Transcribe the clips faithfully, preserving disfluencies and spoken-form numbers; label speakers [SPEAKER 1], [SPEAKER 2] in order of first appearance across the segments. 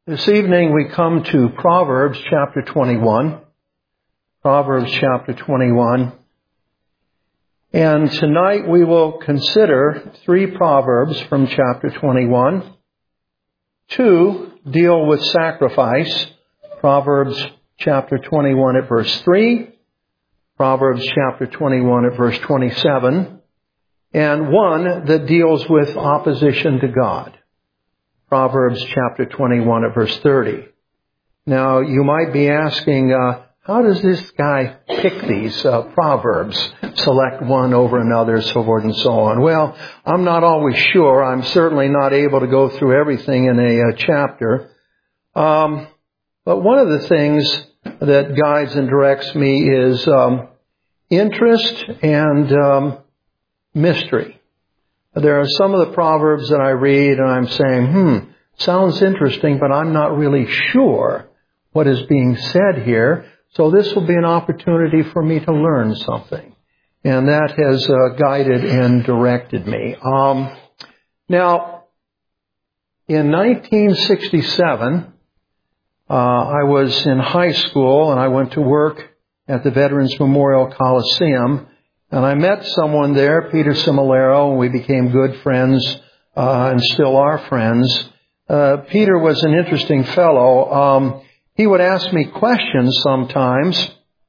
[SPEAKER 1] This evening we come to Proverbs chapter twenty-one. Proverbs chapter twenty-one. And tonight we will consider three Proverbs from chapter twenty-one. Two deal with sacrifice. Proverbs chapter twenty-one at verse three. Proverbs chapter twenty-one at verse twenty-seven. And one that deals with opposition to God. Proverbs chapter twenty-one at verse thirty. Now, you might be asking, uh, how does this guy pick these uh, Proverbs? Select one over another, so forth and so on. Well, I'm not always sure. I'm certainly not able to go through everything in a uh, chapter. Um, but one of the things that guides and directs me is um, interest and um, mystery. There are some of the Proverbs that I read and I'm saying, hmm, sounds interesting, but I'm not really sure what is being said here. So this will be an opportunity for me to learn something. And that has uh, guided and directed me. Um, now, in nineteen sixty-seven, uh, I was in high school and I went to work at the Veterans Memorial Coliseum. And I met someone there, Peter Similero, and we became good friends uh, and still are friends. Uh, Peter was an interesting fellow. Um, he would ask me questions sometimes,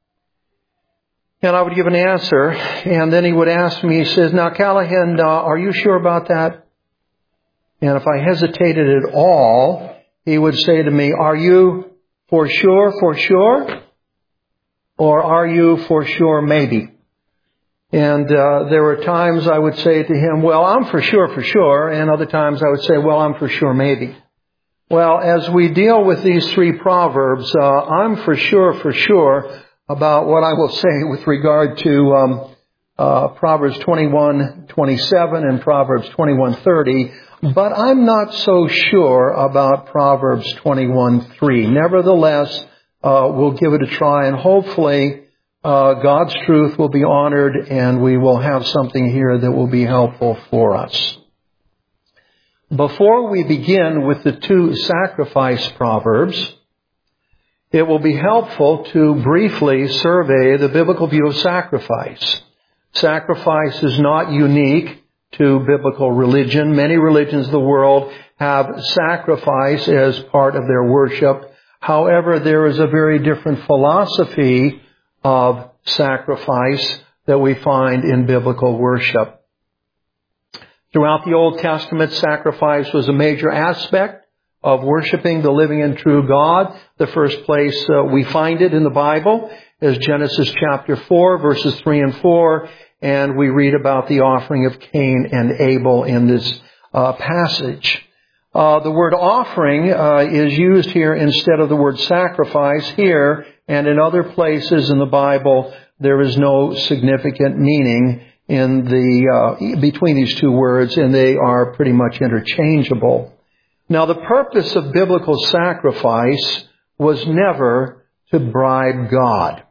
[SPEAKER 1] and I would give an answer. And then he would ask me, he says, now, Callahan, uh, are you sure about that? And if I hesitated at all, he would say to me, are you for sure, for sure? Or are you for sure, maybe? And uh, there were times I would say to him, well, I'm for sure, for sure. And other times I would say, well, I'm for sure, maybe. Well, as we deal with these three Proverbs, uh, I'm for sure, for sure about what I will say with regard to um, uh, Proverbs twenty-one twenty-seven and Proverbs twenty-one thirty. But I'm not so sure about Proverbs twenty-one three. Nevertheless, uh, we'll give it a try, and hopefully Uh, God's truth will be honored, and we will have something here that will be helpful for us. Before we begin with the two sacrifice proverbs, it will be helpful to briefly survey the biblical view of sacrifice. Sacrifice is not unique to biblical religion. Many religions of the world have sacrifice as part of their worship. However, there is a very different philosophy of sacrifice that we find in biblical worship. Throughout the Old Testament, sacrifice was a major aspect of worshiping the living and true God. The first place uh, we find it in the Bible is Genesis chapter four, verses three and four, and we read about the offering of Cain and Abel in this uh, passage. Uh, the word offering uh, is used here instead of the word sacrifice here, and in other places in the Bible there is no significant meaning in the uh, between these two words, and they are pretty much interchangeable. Now, the purpose of biblical sacrifice was never to bribe God.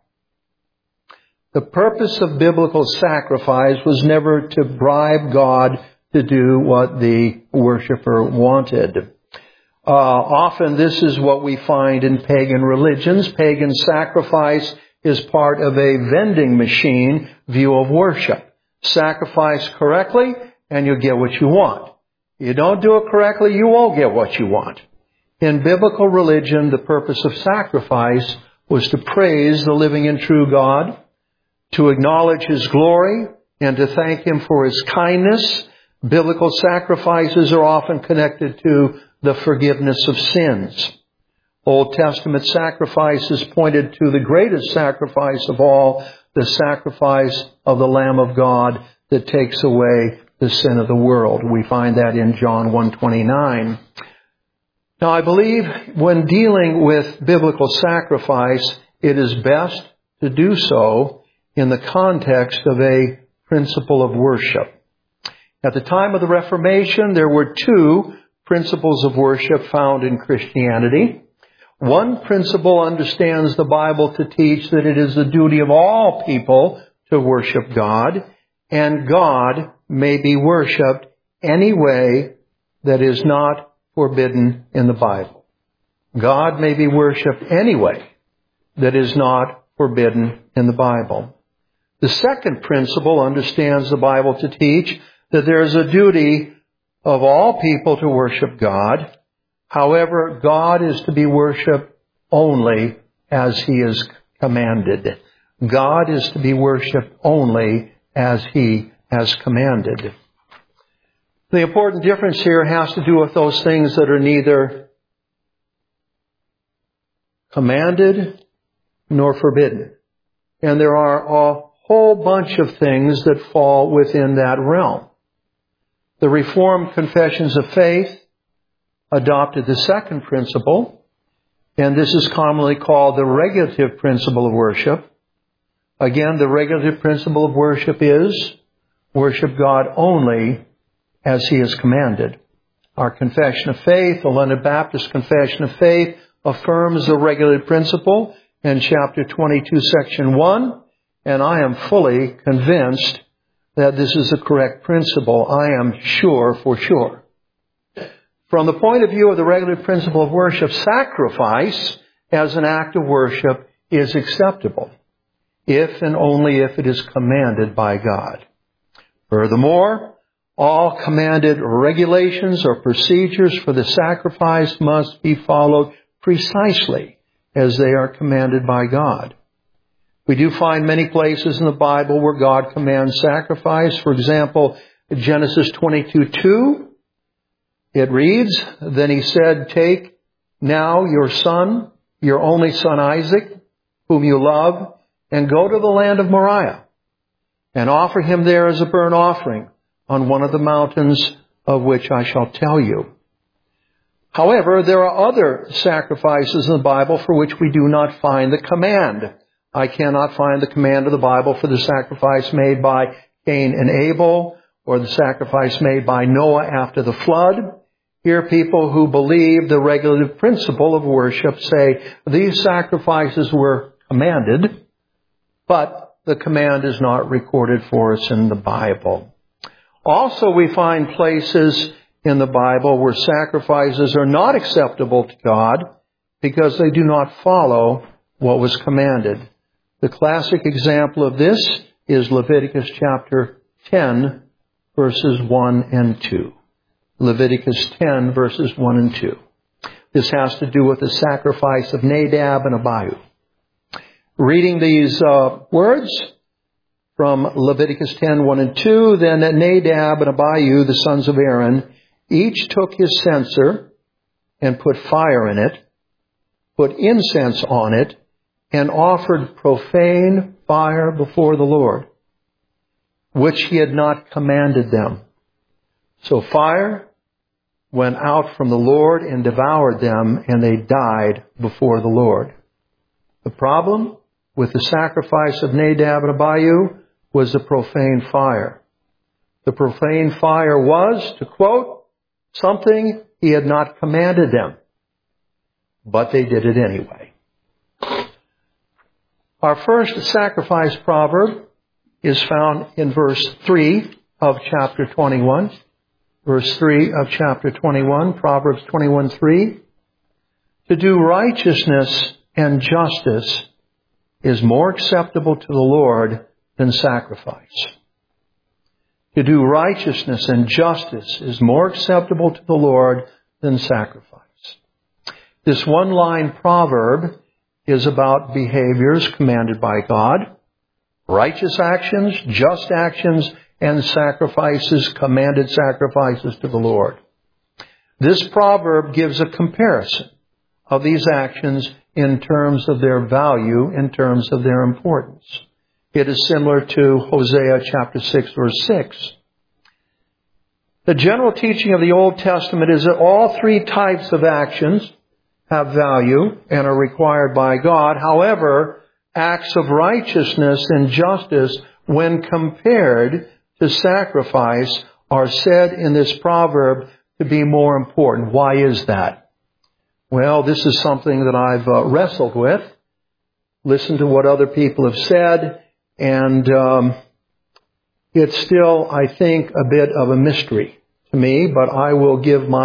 [SPEAKER 1] The purpose of biblical sacrifice was never to bribe God to do what the worshiper wanted. Uh, often this is what we find in pagan religions. Pagan sacrifice is part of a vending machine view of worship. Sacrifice correctly and you'll get what you want. You don't do it correctly, you won't get what you want. In biblical religion, the purpose of sacrifice was to praise the living and true God, to acknowledge His glory, and to thank Him for His kindness. Biblical sacrifices are often connected to the forgiveness of sins. Old Testament sacrifices pointed to the greatest sacrifice of all, the sacrifice of the Lamb of God that takes away the sin of the world. We find that in John one twenty-nine. Now, I believe when dealing with biblical sacrifice, it is best to do so in the context of a principle of worship. At the time of the Reformation, there were two principles of worship found in Christianity. One principle understands the Bible to teach that it is the duty of all people to worship God, and God may be worshipped any way that is not forbidden in the Bible. God may be worshipped anyway that is not forbidden in the Bible. The second principle understands the Bible to teach that there is a duty of all people to worship God. However, God is to be worshipped only as He is commanded. God is to be worshipped only as He has commanded. The important difference here has to do with those things that are neither commanded nor forbidden. And there are a whole bunch of things that fall within that realm. The Reformed Confessions of Faith adopted the second principle, and this is commonly called the regulative principle of worship. Again, the regulative principle of worship is worship God only as He has commanded. Our Confession of Faith, the London Baptist Confession of Faith, affirms the regulative principle in chapter twenty-two, section one, and I am fully convinced that this is the correct principle. I am sure for sure. From the point of view of the regulative principle of worship, sacrifice as an act of worship is acceptable, if and only if it is commanded by God. Furthermore, all commanded regulations or procedures for the sacrifice must be followed precisely as they are commanded by God. We do find many places in the Bible where God commands sacrifice. For example, Genesis twenty-two two, it reads, "Then He said, take now your son, your only son Isaac, whom you love, and go to the land of Moriah, and offer him there as a burnt offering on one of the mountains of which I shall tell you." However, there are other sacrifices in the Bible for which we do not find the command. I cannot find the command of the Bible for the sacrifice made by Cain and Abel, or the sacrifice made by Noah after the flood. Here, people who believe the regulative principle of worship say these sacrifices were commanded, but the command is not recorded for us in the Bible. Also, we find places in the Bible where sacrifices are not acceptable to God because they do not follow what was commanded. The classic example of this is Leviticus chapter ten, verses one and two. Leviticus ten, verses one and two. This has to do with the sacrifice of Nadab and Abihu. Reading these uh, words from Leviticus ten, one and two, "Then Nadab and Abihu, the sons of Aaron, each took his censer and put fire in it, put incense on it, and offered profane fire before the Lord, which He had not commanded them. So fire went out from the Lord and devoured them, and they died before the Lord." The problem with the sacrifice of Nadab and Abihu was the profane fire. The profane fire was, to quote, something He had not commanded them, but they did it anyway. Our first sacrifice proverb is found in verse three of chapter twenty-one. Verse three of chapter twenty-one, Proverbs twenty-one three. "To do righteousness and justice is more acceptable to the Lord than sacrifice." To do righteousness and justice is more acceptable to the Lord than sacrifice. This one-line proverb is about behaviors commanded by God, righteous actions, just actions, and sacrifices, commanded sacrifices to the Lord. This proverb gives a comparison of these actions in terms of their value, in terms of their importance. It is similar to Hosea chapter six, verse six. The general teaching of the Old Testament is that all three types of actions have value and are required by God. However, acts of righteousness and justice, when compared to sacrifice, are said in this proverb to be more important. Why is that? Well, this is something that I've uh, wrestled with, listened to what other people have said, and um, it's still, I think, a bit of a mystery to me, but I will give my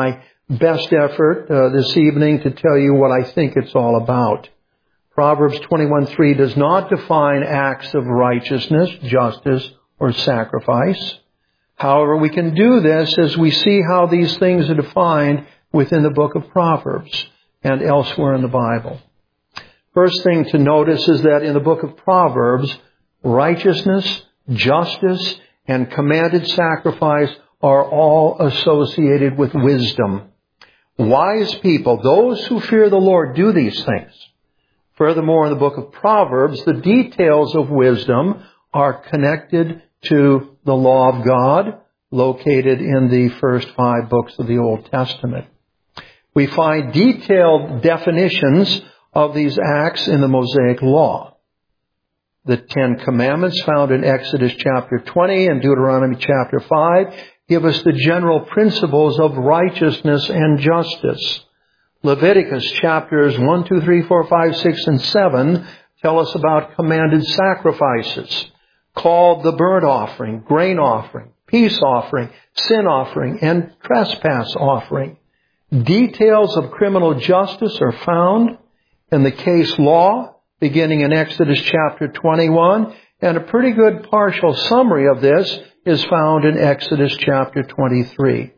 [SPEAKER 1] best effort uh, this evening to tell you what I think it's all about. Proverbs twenty-one three does not define acts of righteousness, justice, or sacrifice. However, we can do this as we see how these things are defined within the book of Proverbs and elsewhere in the Bible. First thing to notice is that in the book of Proverbs, righteousness, justice, and commanded sacrifice are all associated with wisdom. Wise people, those who fear the Lord, do these things. Furthermore, in the book of Proverbs, the details of wisdom are connected to the law of God, located in the first five books of the Old Testament. We find detailed definitions of these acts in the Mosaic Law. The Ten Commandments found in Exodus chapter twenty and Deuteronomy chapter five give us the general principles of righteousness and justice. Leviticus chapters one, two, three, four, five, six, and seven tell us about commanded sacrifices called the burnt offering, grain offering, peace offering, sin offering, and trespass offering. Details of criminal justice are found in the case law, beginning in Exodus chapter twenty-one, and a pretty good partial summary of this is found in Exodus chapter twenty-three.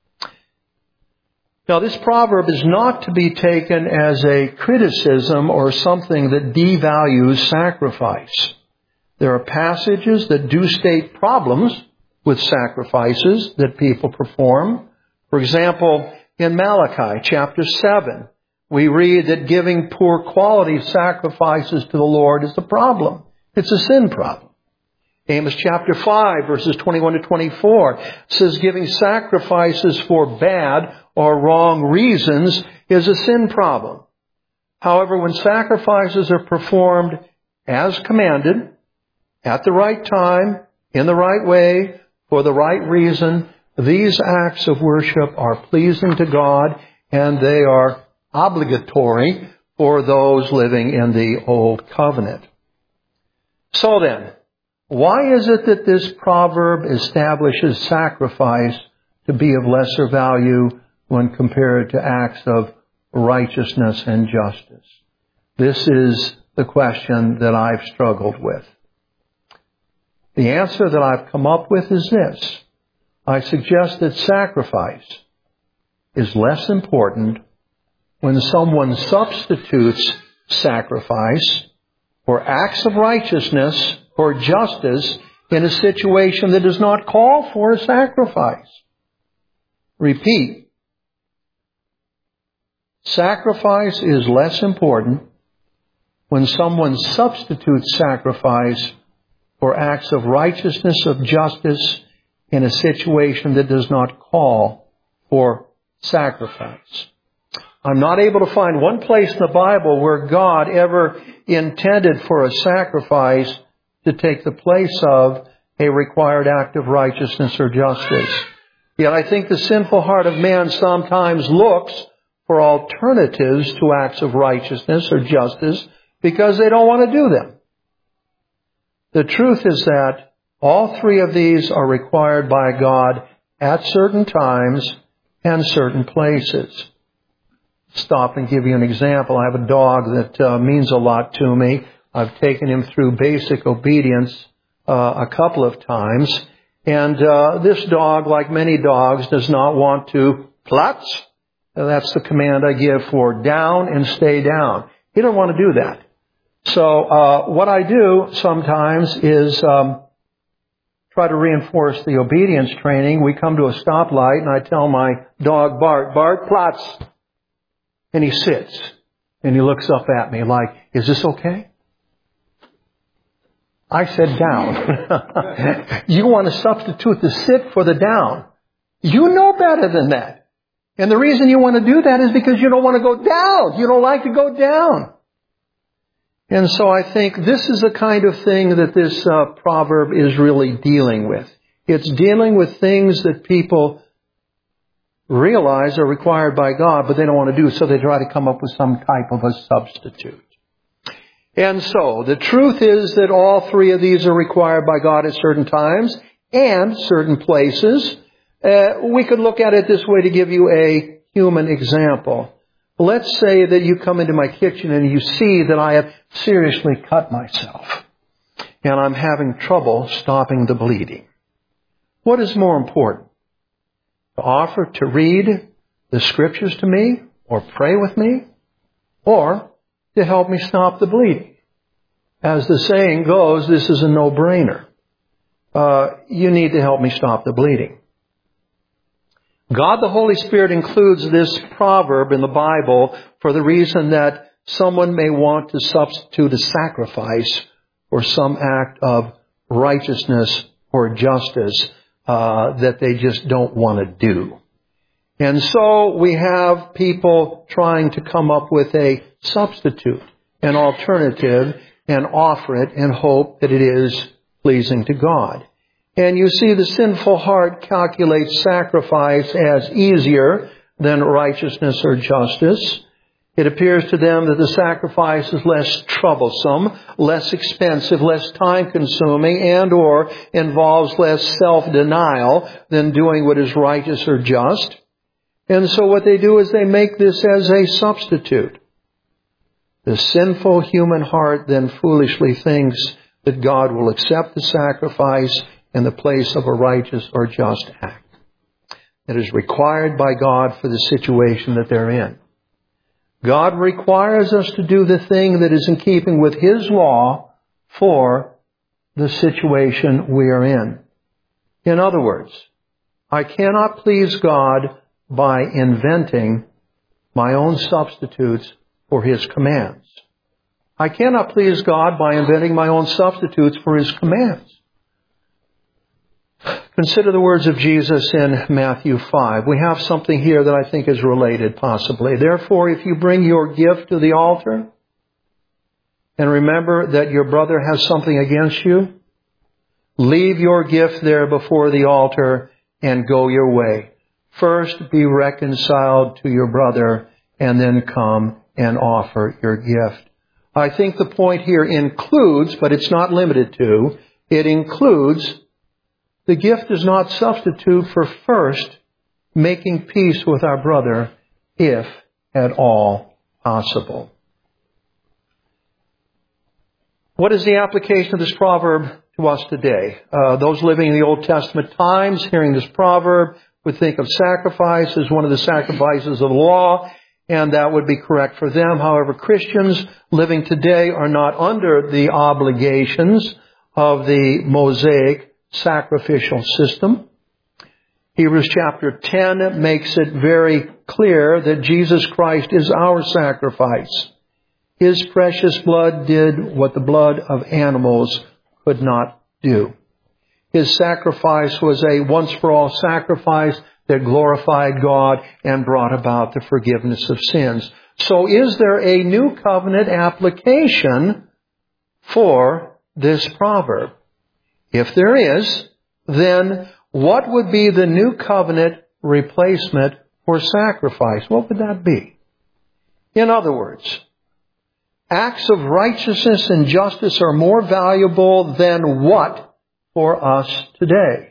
[SPEAKER 1] Now, this proverb is not to be taken as a criticism or something that devalues sacrifice. There are passages that do state problems with sacrifices that people perform. For example, in Malachi chapter seven, we read that giving poor quality sacrifices to the Lord is a problem. It's a sin problem. Amos chapter five, verses twenty-one to twenty-four, says giving sacrifices for bad or wrong reasons is a sin problem. However, when sacrifices are performed as commanded, at the right time, in the right way, for the right reason, these acts of worship are pleasing to God, and they are obligatory for those living in the Old Covenant. So then, why is it that this proverb establishes sacrifice to be of lesser value when compared to acts of righteousness and justice? This is the question that I've struggled with. The answer that I've come up with is this. I suggest that sacrifice is less important when someone substitutes sacrifice for acts of righteousness or justice in a situation that does not call for a sacrifice. Repeat. Sacrifice is less important when someone substitutes sacrifice for acts of righteousness, of justice, in a situation that does not call for sacrifice. I'm not able to find one place in the Bible where God ever intended for a sacrifice to take the place of a required act of righteousness or justice. Yet I think the sinful heart of man sometimes looks for alternatives to acts of righteousness or justice because they don't want to do them. The truth is that all three of these are required by God at certain times and certain places. Stop and give you an example. I have a dog that uh, means a lot to me. I've taken him through basic obedience uh, a couple of times. And uh, this dog, like many dogs, does not want to platz. That's the command I give for down and stay down. He doesn't want to do that. So uh, what I do sometimes is um, try to reinforce the obedience training. We come to a stoplight and I tell my dog, Bart, Bart, platz. And he sits and he looks up at me like, is this okay? I said down. You want to substitute the sit for the down. You know better than that. And the reason you want to do that is because you don't want to go down. You don't like to go down. And so I think this is the kind of thing that this uh, proverb is really dealing with. It's dealing with things that people realize are required by God, but they don't want to do, so they try to come up with some type of a substitute. And so, the truth is that all three of these are required by God at certain times and certain places. Uh, we could look at it this way to give you a human example. Let's say that you come into my kitchen and you see that I have seriously cut myself and I'm having trouble stopping the bleeding. What is more important? To offer to read the Scriptures to me or pray with me, or to help me stop the bleeding? As the saying goes, this is a no-brainer. Uh, you need to help me stop the bleeding. God the Holy Spirit includes this proverb in the Bible for the reason that someone may want to substitute a sacrifice for some act of righteousness or justice uh, that they just don't want to do. And so we have people trying to come up with a substitute, an alternative, and offer it and hope that it is pleasing to God. And you see, the sinful heart calculates sacrifice as easier than righteousness or justice. It appears to them that the sacrifice is less troublesome, less expensive, less time-consuming, and or involves less self-denial than doing what is righteous or just. And so what they do is they make this as a substitute. The sinful human heart then foolishly thinks that God will accept the sacrifice in the place of a righteous or just act that is required by God for the situation that they're in. God requires us to do the thing that is in keeping with His law for the situation we are in. In other words, I cannot please God by inventing my own substitutes for His commands. I cannot please God by inventing my own substitutes for His commands. Consider the words of Jesus in Matthew five. We have something here that I think is related, possibly. Therefore, if you bring your gift to the altar, and remember that your brother has something against you, leave your gift there before the altar and go your way. First, be reconciled to your brother, and then come and offer your gift. I think the point here includes, but it's not limited to, it includes the gift does not substitute for first making peace with our brother, if at all possible. What is the application of this proverb to us today? Uh, those living in the Old Testament times, hearing this proverb, would think of sacrifice as one of the sacrifices of the law, and that would be correct for them. However, Christians living today are not under the obligations of the Mosaic sacrificial system. Hebrews chapter ten makes it very clear that Jesus Christ is our sacrifice. His precious blood did what the blood of animals could not do. His sacrifice was a once-for-all sacrifice that glorified God and brought about the forgiveness of sins. So is there a new covenant application for this proverb? If there is, then what would be the new covenant replacement for sacrifice? What would that be? In other words, acts of righteousness and justice are more valuable than what for us today?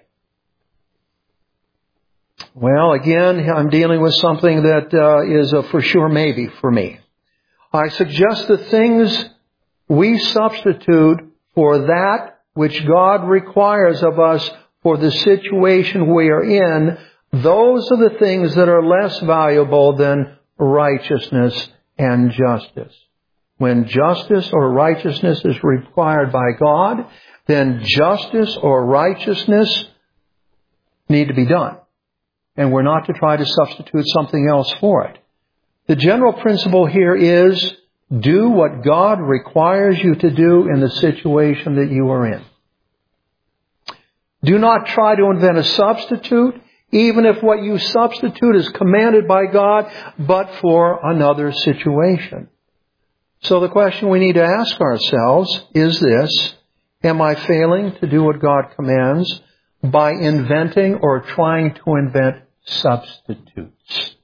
[SPEAKER 1] Well, again, I'm dealing with something that uh, is a for sure maybe for me. I suggest the things we substitute for that which God requires of us for the situation we are in, those are the things that are less valuable than righteousness and justice. When justice or righteousness is required by God, then justice or righteousness need to be done. And we're not to try to substitute something else for it. The general principle here is do what God requires you to do in the situation that you are in. Do not try to invent a substitute, even if what you substitute is commanded by God, but for another situation. So the question we need to ask ourselves is this: am I failing to do what God commands by inventing or trying to invent substitutes?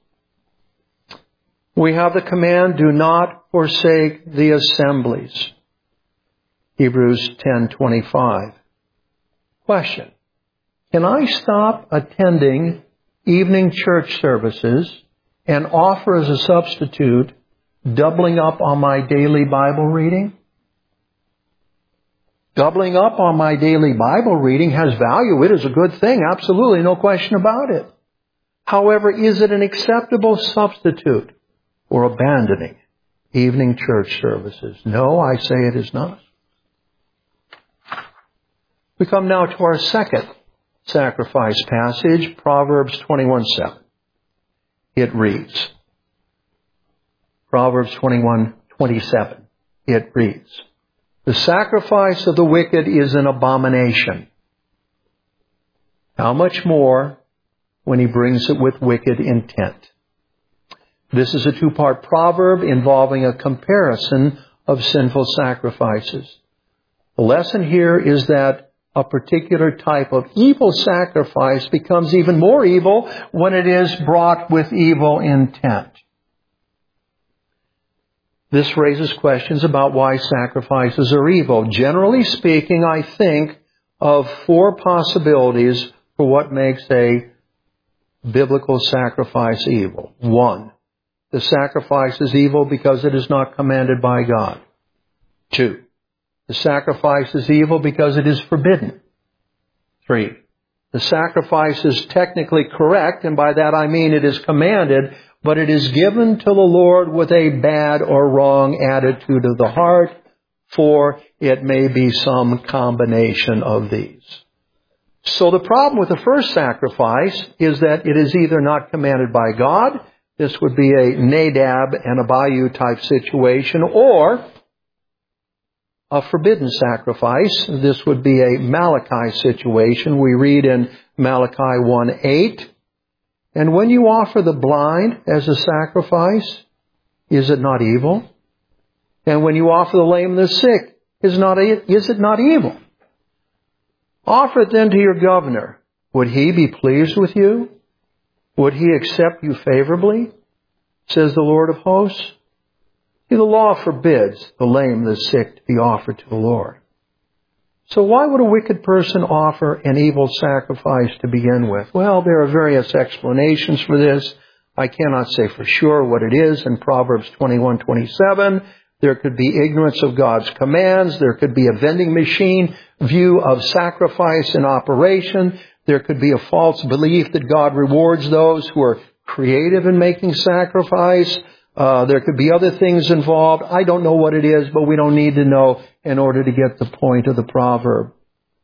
[SPEAKER 1] We have the command, do not forsake the assemblies. Hebrews ten twenty-five. Question: can I stop attending evening church services and offer as a substitute doubling up on my daily Bible reading? Doubling up on my daily Bible reading has value. It is a good thing. Absolutely, no question about it. However, is it an acceptable substitute for abandoning evening church services? No, I say it is not. We come now to our second sacrifice passage, Proverbs twenty-one seven. It reads, Proverbs twenty-one twenty-seven. It reads, "The sacrifice of the wicked is an abomination. How much more when he brings it with wicked intent?" This is a two-part proverb involving a comparison of sinful sacrifices. The lesson here is that a particular type of evil sacrifice becomes even more evil when it is brought with evil intent. This raises questions about why sacrifices are evil. Generally speaking, I think of four possibilities for what makes a biblical sacrifice evil. One, the sacrifice is evil because it is not commanded by God. Two, the sacrifice is evil because it is forbidden. Three, the sacrifice is technically correct, and by that I mean it is commanded, but it is given to the Lord with a bad or wrong attitude of the heart, for it may be some combination of these. So the problem with the first sacrifice is that it is either not commanded by God, this would be a Nadab and Abihu type situation, or a forbidden sacrifice. This would be a Malachi situation. We read in Malachi one eight, "And when you offer the blind as a sacrifice, is it not evil? And when you offer the lame and the sick, is not is it not evil? Offer it then to your governor. Would he be pleased with you? Would he accept you favorably? Says the Lord of hosts. The law forbids the lame and the sick to be offered to the Lord." So why would a wicked person offer an evil sacrifice to begin with? Well, there are various explanations for this. I cannot say for sure what it is. In Proverbs twenty-one twenty-seven, there could be ignorance of God's commands. There could be a vending machine view of sacrifice in operation. There could be a false belief that God rewards those who are creative in making sacrifice. Uh, there could be other things involved. I don't know what it is, but we don't need to know in order to get the point of the proverb.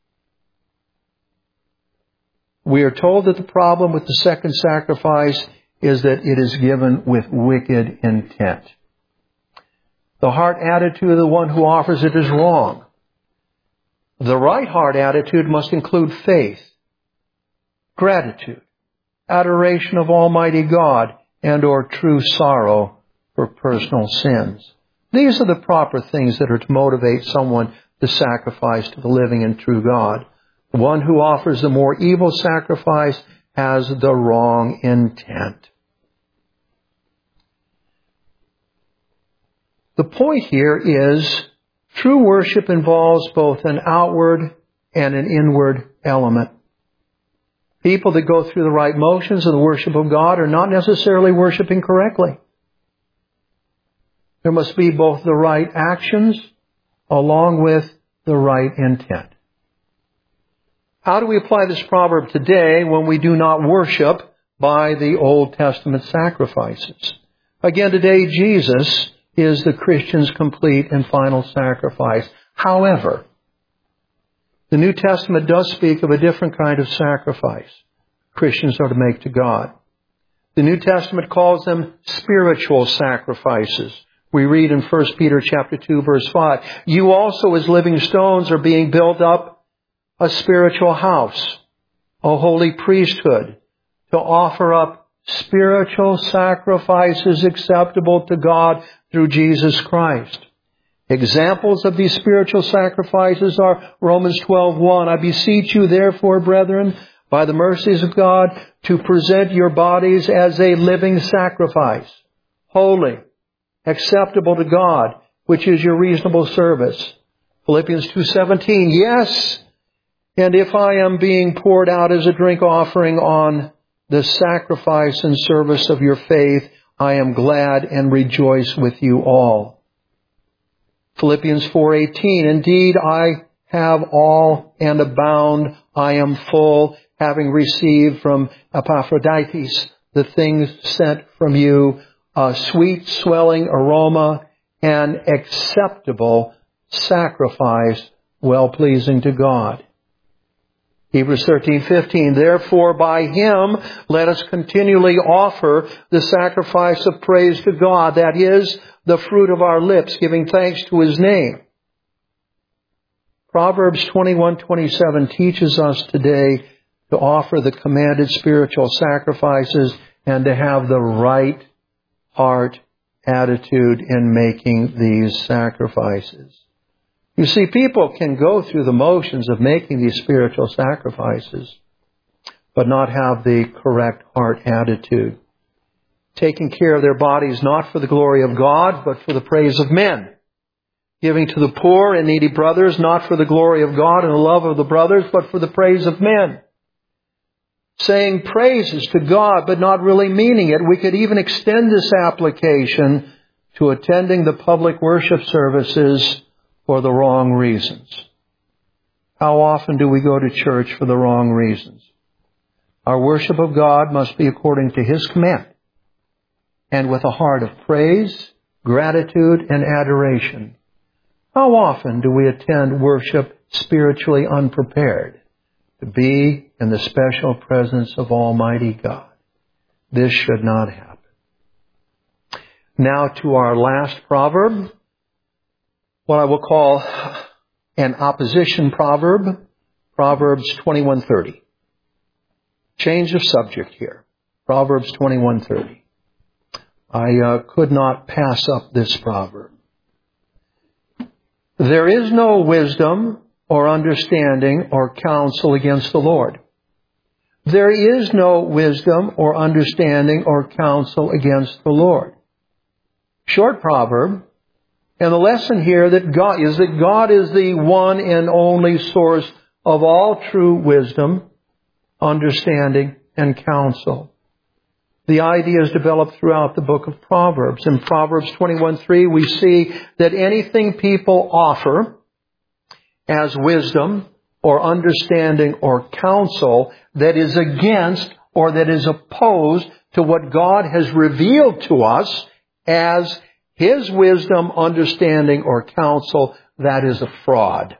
[SPEAKER 1] We are told that the problem with the second sacrifice is that it is given with wicked intent. The heart attitude of the one who offers it is wrong. The right heart attitude must include faith, gratitude, adoration of Almighty God, and or true sorrow for personal sins. These are the proper things that are to motivate someone to sacrifice to the living and true God. The one who offers the more evil sacrifice has the wrong intent. The point here is true worship involves both an outward and an inward element. People that go through the right motions of the worship of God are not necessarily worshiping correctly. There must be both the right actions along with the right intent. How do we apply this proverb today when we do not worship by the Old Testament sacrifices? Again, today Jesus is the Christian's complete and final sacrifice. However, the New Testament does speak of a different kind of sacrifice Christians are to make to God. The New Testament calls them spiritual sacrifices. We read in First Peter chapter two, verse five, "You also as living stones are being built up a spiritual house, a holy priesthood, to offer up spiritual sacrifices acceptable to God through Jesus Christ." Examples of these spiritual sacrifices are Romans twelve one, "I beseech you therefore, brethren, by the mercies of God, to present your bodies as a living sacrifice, holy, acceptable to God, which is your reasonable service." Philippians two seventeen, "Yes, and if I am being poured out as a drink offering on the sacrifice and service of your faith, I am glad and rejoice with you all. Philippians four eighteen, indeed I have all and abound. I am full, having received from Epaphroditus the things sent from you, a sweet swelling aroma, an acceptable sacrifice, well-pleasing to God. Hebrews thirteen fifteen, therefore by Him let us continually offer the sacrifice of praise to God, that is, the fruit of our lips, giving thanks to His name. Proverbs twenty-one twenty-seven teaches us today to offer the commanded spiritual sacrifices and to have the right heart attitude in making these sacrifices. You see, people can go through the motions of making these spiritual sacrifices, but not have the correct heart attitude. Taking care of their bodies not for the glory of God, but for the praise of men. Giving to the poor and needy brothers not for the glory of God and the love of the brothers, but for the praise of men. Saying praises to God, but not really meaning it. We could even extend this application to attending the public worship services for the wrong reasons. How often do we go to church for the wrong reasons? Our worship of God must be according to His command and with a heart of praise, gratitude, and adoration. How often do we attend worship spiritually unprepared to be in the special presence of Almighty God? This should not happen. Now to our last proverb, what I will call an opposition proverb, Proverbs twenty-one thirty. Change of subject here. Proverbs twenty-one thirty. I uh, could not pass up this proverb. There is no wisdom or understanding or counsel against the Lord. There is no wisdom or understanding or counsel against the Lord. Short proverb. And the lesson here that God is that God is the one and only source of all true wisdom, understanding, and counsel. The idea is developed throughout the book of Proverbs. In Proverbs twenty-one three, we see that anything people offer as wisdom or understanding or counsel that is against or that is opposed to what God has revealed to us as His wisdom, understanding, or counsel, that is a fraud.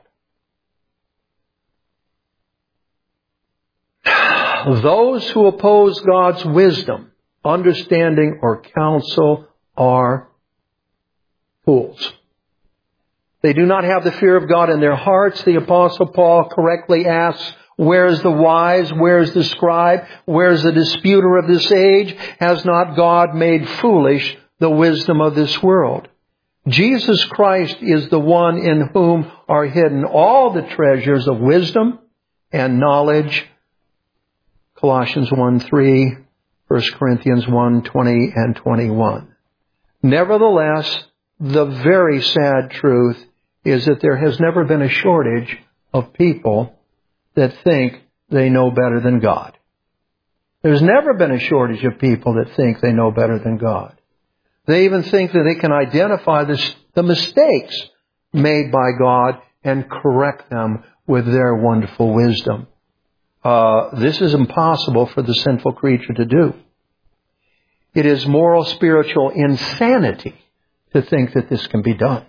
[SPEAKER 1] Those who oppose God's wisdom, understanding, or counsel are fools. They do not have the fear of God in their hearts. The Apostle Paul correctly asks, where is the wise? Where is the scribe? Where is the disputer of this age? Has not God made foolish the wisdom of this world? Jesus Christ is the one in whom are hidden all the treasures of wisdom and knowledge. Colossians one three, First Corinthians one twenty and twenty-one. Nevertheless, the very sad truth is that there has never been a shortage of people that think they know better than God. There's never been a shortage of people that think they know better than God. They even think that they can identify this, the mistakes made by God and correct them with their wonderful wisdom. Uh, this is impossible for the sinful creature to do. It is moral, spiritual insanity to think that this can be done.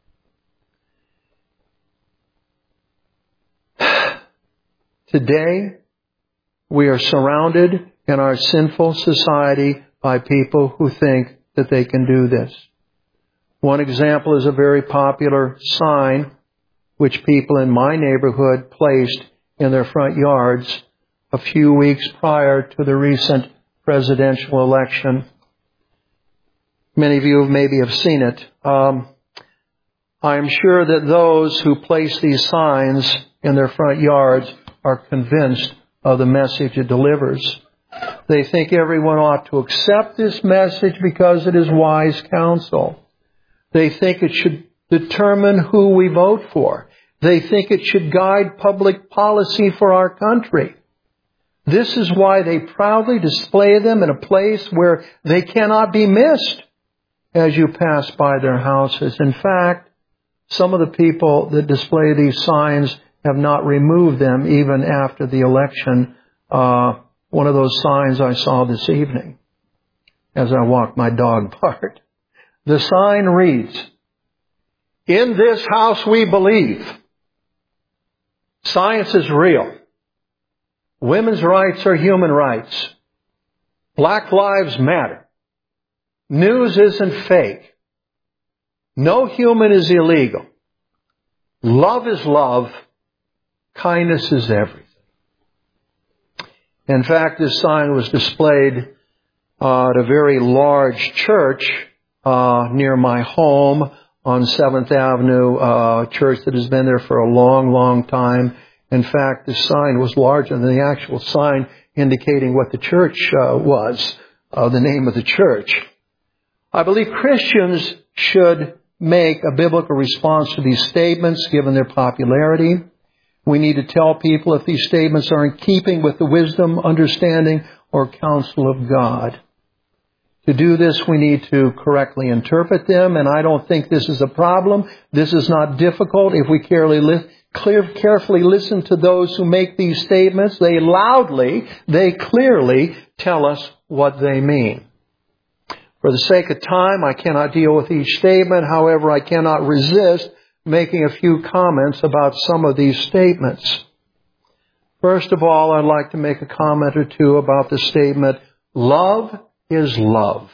[SPEAKER 1] Today, we are surrounded in our sinful society by people who think that they can do this. One example is a very popular sign which people in my neighborhood placed in their front yards a few weeks prior to the recent presidential election. Many of you maybe have seen it. Um, I am sure that those who place these signs in their front yards are convinced of the message it delivers. They think everyone ought to accept this message because it is wise counsel. They think it should determine who we vote for. They think it should guide public policy for our country. This is why they proudly display them in a place where they cannot be missed as you pass by their houses. In fact, some of the people that display these signs have not removed them even after the election. Uh, one of those signs I saw this evening as I walked my dog park. The sign reads, "In this house we believe. Science is real. Women's rights are human rights. Black lives matter. News isn't fake. No human is illegal. Love is love. Kindness is everything." In fact, this sign was displayed uh, at a very large church uh, near my home on seventh Avenue, uh, church that has been there for a long, long time. In fact, this sign was larger than the actual sign indicating what the church uh, was, uh, the name of the church. I believe Christians should make a biblical response to these statements given their popularity. We need to tell people if these statements are in keeping with the wisdom, understanding, or counsel of God. To do this, we need to correctly interpret them, and I don't think this is a problem. This is not difficult if we carefully listen. Clear, carefully listen to those who make these statements. They loudly, they clearly tell us what they mean. For the sake of time, I cannot deal with each statement. However, I cannot resist making a few comments about some of these statements. First of all, I'd like to make a comment or two about the statement, "Love is love."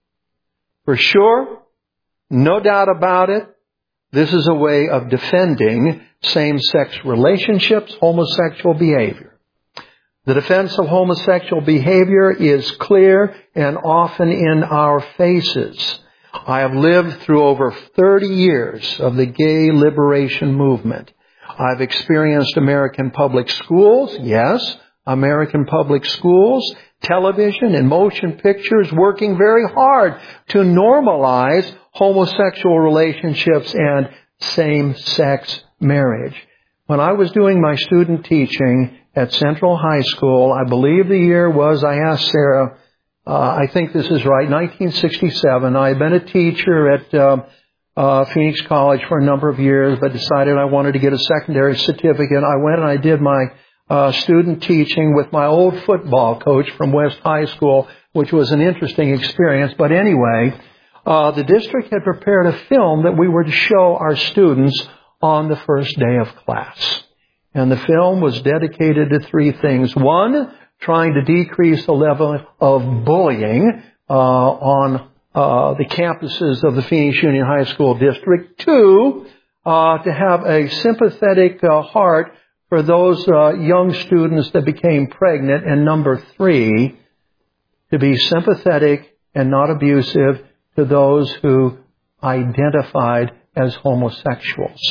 [SPEAKER 1] For sure, no doubt about it, this is a way of defending same-sex relationships, homosexual behavior. The defense of homosexual behavior is clear and often in our faces. I have lived through over thirty years of the gay liberation movement. I've experienced American public schools, yes, American public schools, television and motion pictures working very hard to normalize homosexual relationships and same-sex marriage. When I was doing my student teaching at Central High School, I believe the year was, I asked Sarah, uh, I think this is right, nineteen sixty-seven. I had been a teacher at uh, uh, Phoenix College for a number of years, but decided I wanted to get a secondary certificate. I went and I did my uh, student teaching with my old football coach from West High School, which was an interesting experience. But anyway, uh, the district had prepared a film that we were to show our students on the first day of class. And the film was dedicated to three things. One, trying to decrease the level of bullying uh, on uh, the campuses of the Phoenix Union High School District. Two, uh, to have a sympathetic uh, heart for those uh, young students that became pregnant. And number three, to be sympathetic and not abusive to those who identified as homosexuals.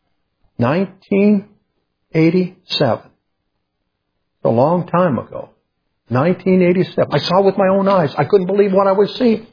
[SPEAKER 1] nineteen eighty-seven. A long time ago. nineteen eighty-seven. I saw it with my own eyes. I couldn't believe what I was seeing.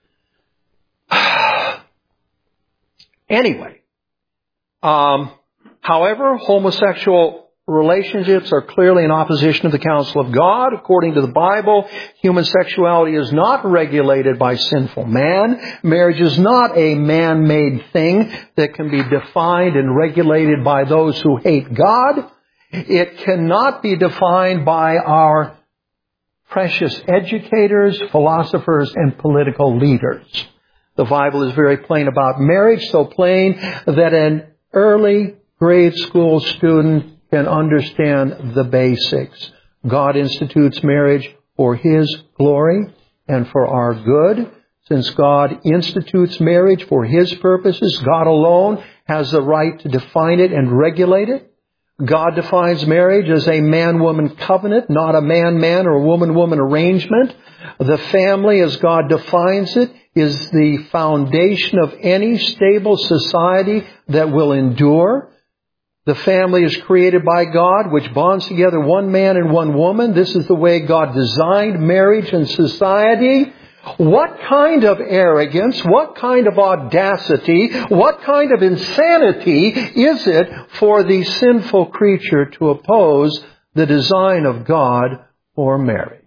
[SPEAKER 1] Anyway, um, however, homosexual relationships are clearly in opposition to the counsel of God. According to the Bible, human sexuality is not regulated by sinful man. Marriage is not a man-made thing that can be defined and regulated by those who hate God. It cannot be defined by our precious educators, philosophers, and political leaders. The Bible is very plain about marriage, so plain that an early grade school student can understand the basics. God institutes marriage for His glory and for our good. Since God institutes marriage for His purposes, God alone has the right to define it and regulate it. God defines marriage as a man-woman covenant, not a man-man or a woman-woman arrangement. The family, as God defines it, is the foundation of any stable society that will endure. The family is created by God, which bonds together one man and one woman. This is the way God designed marriage and society. What kind of arrogance, what kind of audacity, what kind of insanity is it for the sinful creature to oppose the design of God for marriage.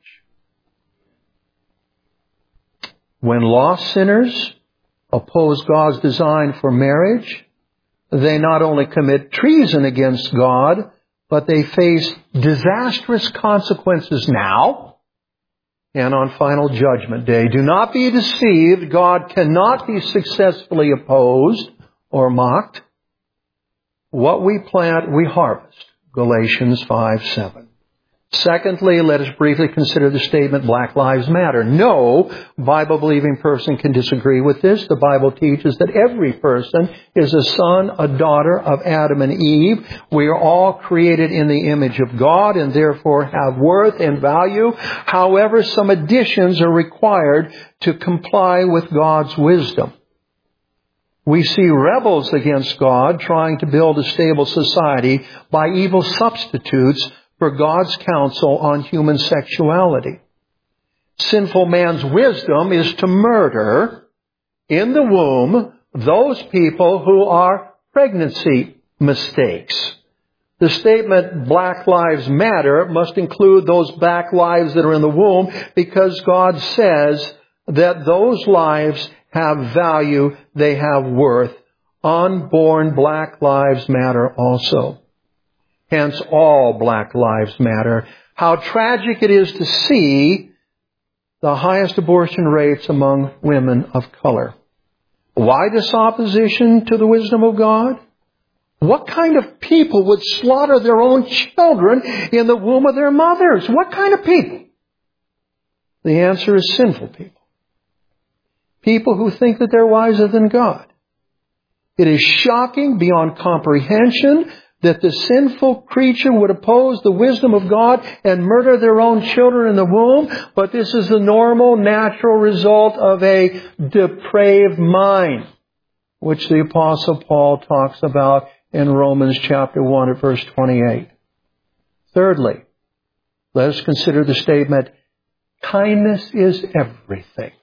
[SPEAKER 1] When lost sinners oppose God's design for marriage, they not only commit treason against God, but they face disastrous consequences now and on final judgment day. Do not be deceived. God cannot be successfully opposed or mocked. What we plant, we harvest. Galatians five seven. Secondly, let us briefly consider the statement, Black Lives Matter. No Bible-believing person can disagree with this. The Bible teaches that every person is a son, a daughter of Adam and Eve. We are all created in the image of God and therefore have worth and value. However, some additions are required to comply with God's wisdom. We see rebels against God trying to build a stable society by evil substitutes for God's counsel on human sexuality. Sinful man's wisdom is to murder in the womb those people who are pregnancy mistakes. The statement, Black Lives Matter, must include those black lives that are in the womb because God says that those lives have value, they have worth. Unborn black lives matter also. Hence, all black lives matter. How tragic it is to see the highest abortion rates among women of color. Why this opposition to the wisdom of God? What kind of people would slaughter their own children in the womb of their mothers? What kind of people? The answer is sinful people. People who think that they're wiser than God. It is shocking beyond comprehension that the sinful creature would oppose the wisdom of God and murder their own children in the womb, but this is the normal, natural result of a depraved mind, which the Apostle Paul talks about in Romans chapter one at verse twenty-eight. Thirdly, let us consider the statement, kindness is everything.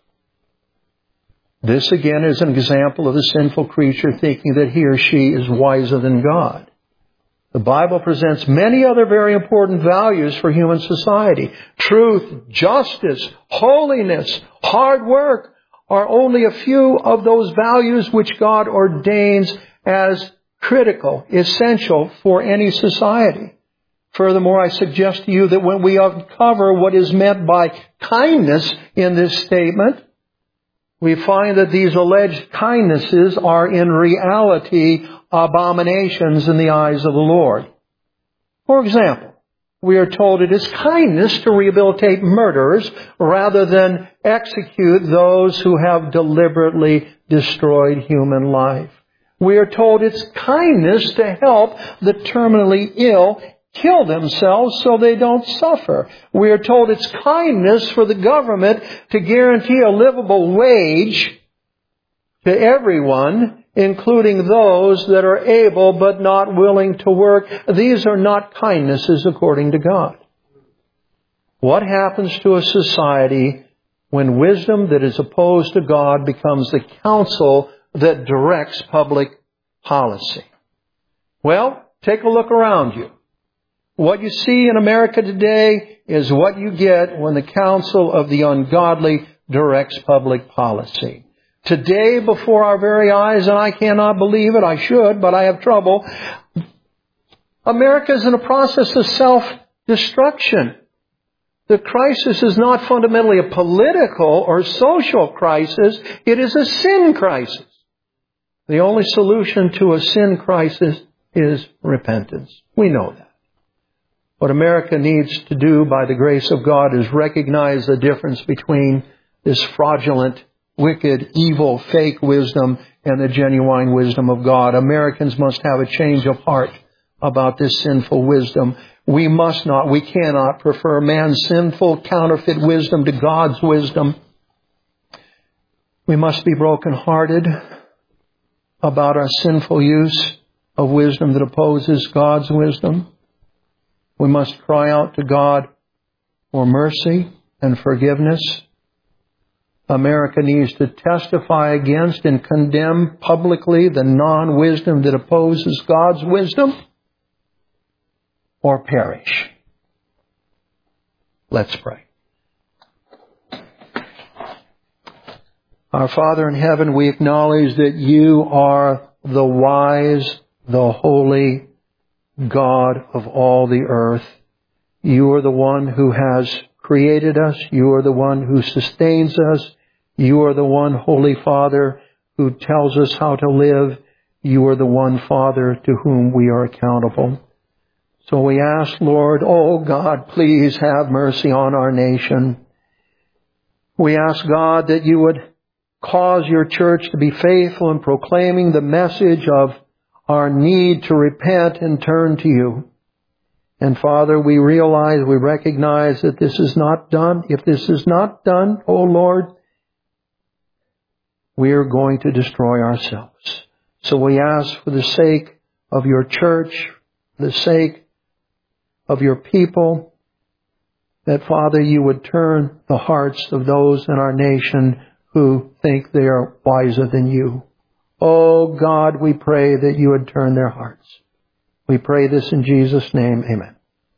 [SPEAKER 1] This again is an example of the sinful creature thinking that he or she is wiser than God. The Bible presents many other very important values for human society. Truth, justice, holiness, hard work are only a few of those values which God ordains as critical, essential for any society. Furthermore, I suggest to you that when we uncover what is meant by kindness in this statement, we find that these alleged kindnesses are in reality abominations in the eyes of the Lord. For example, we are told it is kindness to rehabilitate murderers rather than execute those who have deliberately destroyed human life. We are told it's kindness to help the terminally ill kill themselves so they don't suffer. We are told it's kindness for the government to guarantee a livable wage to everyone, including those that are able but not willing to work. These are not kindnesses according to God. What happens to a society when wisdom that is opposed to God becomes the counsel that directs public policy? Well, take a look around you. What you see in America today is what you get when the counsel of the ungodly directs public policy. Today, before our very eyes, and I cannot believe it, I should, but I have trouble, America is in a process of self-destruction. The crisis is not fundamentally a political or social crisis. It is a sin crisis. The only solution to a sin crisis is repentance. We know that. What America needs to do by the grace of God is recognize the difference between this fraudulent, wicked, evil, fake wisdom and the genuine wisdom of God. Americans must have a change of heart about this sinful wisdom. We must not, we cannot prefer man's sinful, counterfeit wisdom to God's wisdom. We must be brokenhearted about our sinful use of wisdom that opposes God's wisdom. We must cry out to God for mercy and forgiveness. America needs to testify against and condemn publicly the non-wisdom that opposes God's wisdom, or perish. Let's pray. Our Father in heaven, we acknowledge that you are the wise, the holy God of all the earth. You are the one who has created us. You are the one who sustains us. You are the one, Holy Father, who tells us how to live. You are the one, Father, to whom we are accountable. So we ask, Lord, oh God, please have mercy on our nation. We ask, God, that you would cause your church to be faithful in proclaiming the message of our need to repent and turn to you. And Father, we realize, we recognize that this is not done. If this is not done, oh Lord, we are going to destroy ourselves. So we ask for the sake of your church, for the sake of your people, that Father, you would turn the hearts of those in our nation who think they are wiser than you. Oh God, we pray that you would turn their hearts. We pray this in Jesus' name. Amen.